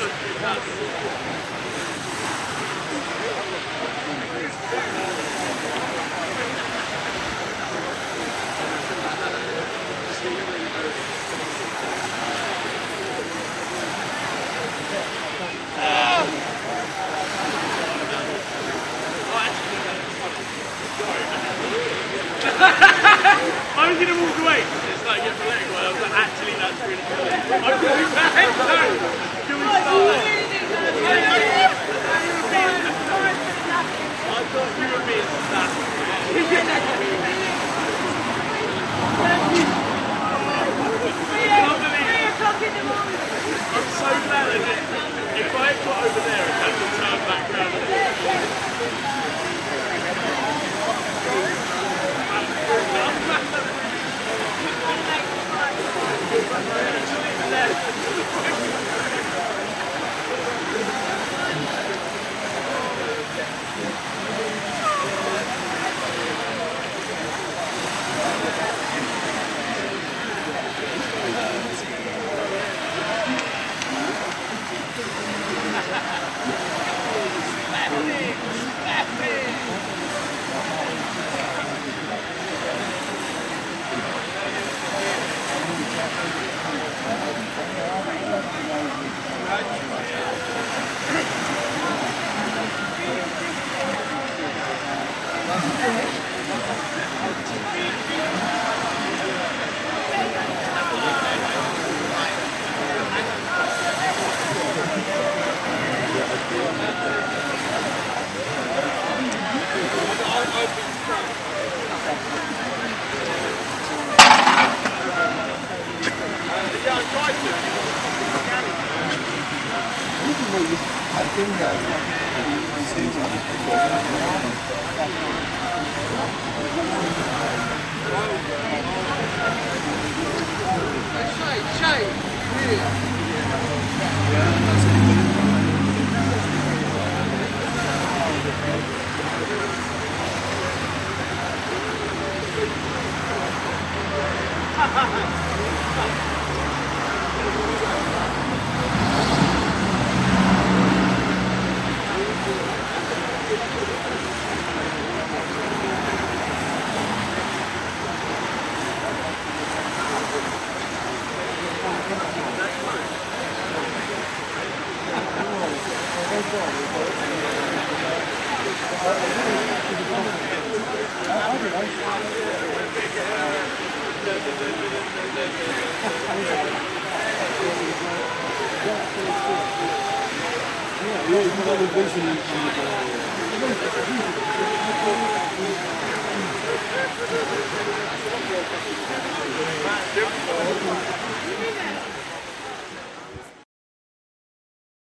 I was going to walk away. It's like you're letting go. I was like, actually, that's really cool. I'm going back. No. Can we start? I thought you were being that. I'm so glad I did. If I had got over there and had to turn back round and Yeah,